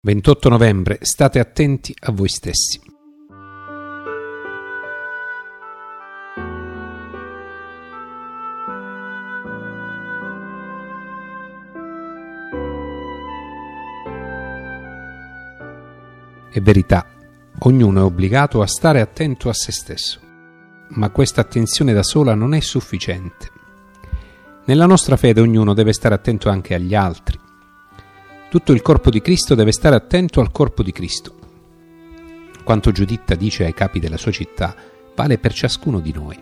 28 novembre, state attenti a voi stessi. È verità, ognuno è obbligato a stare attento a se stesso, ma questa attenzione da sola non è sufficiente. Nella nostra fede ognuno deve stare attento anche agli altri. Tutto il corpo di Cristo deve stare attento al corpo di Cristo. Quanto Giuditta dice ai capi della sua città vale per ciascuno di noi.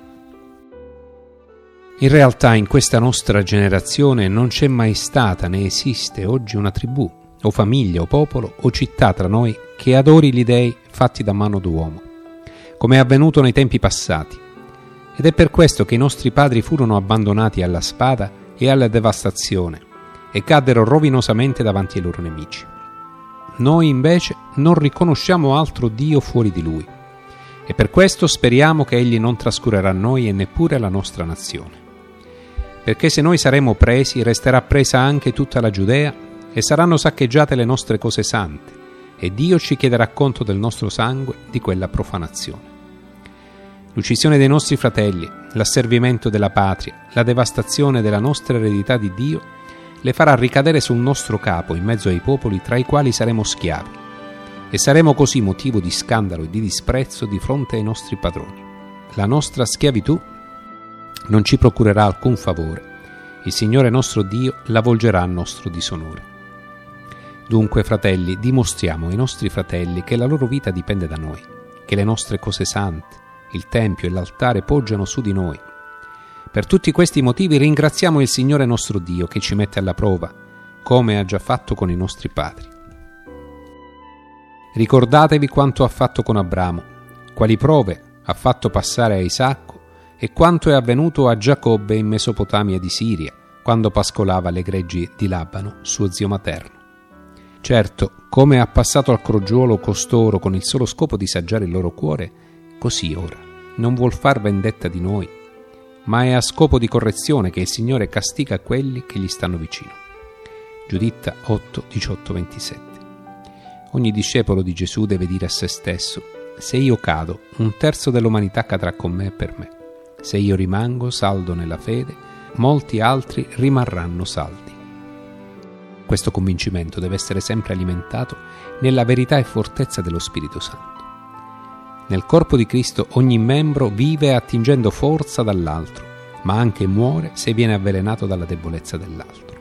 In realtà in questa nostra generazione non c'è mai stata né esiste oggi una tribù, o famiglia, o popolo, o città tra noi che adori gli dei fatti da mano d'uomo, come è avvenuto nei tempi passati. Ed è per questo che i nostri padri furono abbandonati alla spada e alla devastazione e caddero rovinosamente davanti ai loro nemici. Noi invece non riconosciamo altro Dio fuori di Lui e per questo speriamo che Egli non trascurerà noi e neppure la nostra nazione. Perché se noi saremo presi, resterà presa anche tutta la Giudea e saranno saccheggiate le nostre cose sante e Dio ci chiederà conto del nostro sangue di quella profanazione. L'uccisione dei nostri fratelli, l'asservimento della patria, la devastazione della nostra eredità di Dio le farà ricadere sul nostro capo in mezzo ai popoli tra i quali saremo schiavi e saremo così motivo di scandalo e di disprezzo di fronte ai nostri padroni. La nostra schiavitù non ci procurerà alcun favore. Il Signore nostro Dio la volgerà a nostro disonore. Dunque, fratelli, dimostriamo ai nostri fratelli che la loro vita dipende da noi, che le nostre cose sante, il Tempio e l'altare poggiano su di noi. Per tutti questi motivi ringraziamo il Signore nostro Dio che ci mette alla prova, come ha già fatto con i nostri padri. Ricordatevi quanto ha fatto con Abramo, quali prove ha fatto passare a Isacco e quanto è avvenuto a Giacobbe in Mesopotamia di Siria, quando pascolava le greggi di Labano, suo zio materno. Certo, come ha passato al crogiuolo costoro con il solo scopo di saggiare il loro cuore, così ora non vuol far vendetta di noi, ma è a scopo di correzione che il Signore castiga quelli che gli stanno vicino. Giuditta 8, 18, 27. Ogni discepolo di Gesù deve dire a se stesso: se io cado, un terzo dell'umanità cadrà con me e per me. Se io rimango saldo nella fede, molti altri rimarranno saldi. Questo convincimento deve essere sempre alimentato nella verità e fortezza dello Spirito Santo. Nel corpo di Cristo ogni membro vive attingendo forza dall'altro, ma anche muore se viene avvelenato dalla debolezza dell'altro.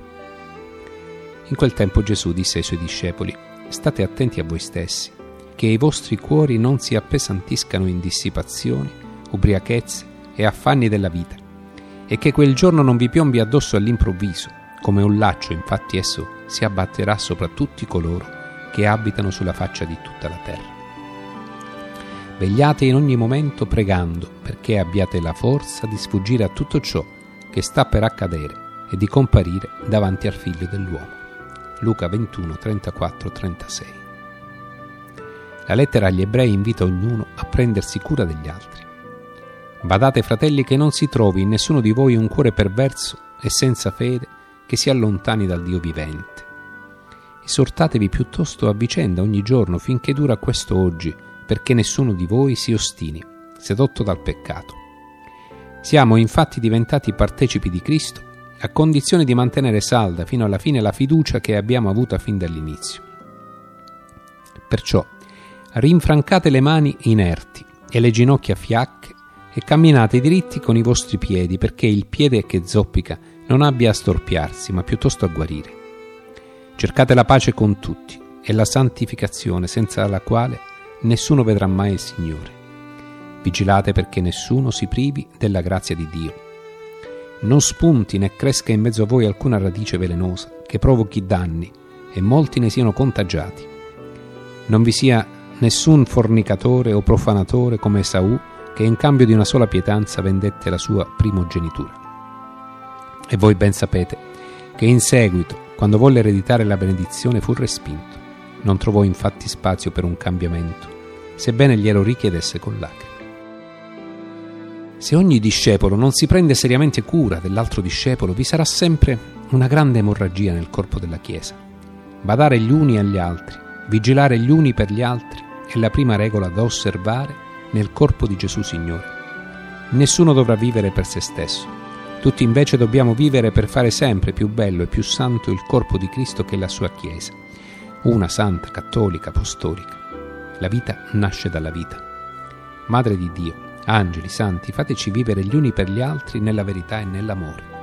In quel tempo Gesù disse ai suoi discepoli: state attenti a voi stessi, che i vostri cuori non si appesantiscano in dissipazioni, ubriachezze e affanni della vita, e che quel giorno non vi piombi addosso all'improvviso, come un laccio. Infatti esso si abbatterà sopra tutti coloro che abitano sulla faccia di tutta la terra. Vegliate in ogni momento pregando, perché abbiate la forza di sfuggire a tutto ciò che sta per accadere e di comparire davanti al Figlio dell'uomo. Luca 21, 34, 36. La lettera agli Ebrei invita ognuno a prendersi cura degli altri. Badate, fratelli, che non si trovi in nessuno di voi un cuore perverso e senza fede che si allontani dal Dio vivente. Esortatevi piuttosto a vicenda ogni giorno finché dura questo oggi, perché nessuno di voi si ostini, sedotto dal peccato. Siamo infatti diventati partecipi di Cristo, a condizione di mantenere salda fino alla fine la fiducia che abbiamo avuta fin dall'inizio. Perciò rinfrancate le mani inerti e le ginocchia fiacche e camminate diritti con i vostri piedi, perché il piede che zoppica non abbia a storpiarsi, ma piuttosto a guarire. Cercate la pace con tutti e la santificazione, senza la quale nessuno vedrà mai il Signore. Vigilate perché nessuno si privi della grazia di Dio. Non spunti né cresca in mezzo a voi alcuna radice velenosa che provochi danni e molti ne siano contagiati. Non vi sia nessun fornicatore o profanatore come Esaù, che in cambio di una sola pietanza vendette la sua primogenitura. E voi ben sapete che in seguito, quando volle ereditare la benedizione, fu respinto. Non trovò infatti spazio per un cambiamento, sebbene glielo richiedesse con lacrime. Se ogni discepolo non si prende seriamente cura dell'altro discepolo, vi sarà sempre una grande emorragia nel corpo della Chiesa. Badare gli uni agli altri Vigilare gli uni per gli altri è la prima regola da osservare nel corpo di Gesù Signore. Nessuno dovrà vivere per se stesso. Tutti invece dobbiamo vivere per fare sempre più bello e più santo il corpo di Cristo che è la sua Chiesa, una santa, cattolica, apostolica. La vita nasce dalla vita. Madre di Dio, angeli, santi, fateci vivere gli uni per gli altri nella verità e nell'amore.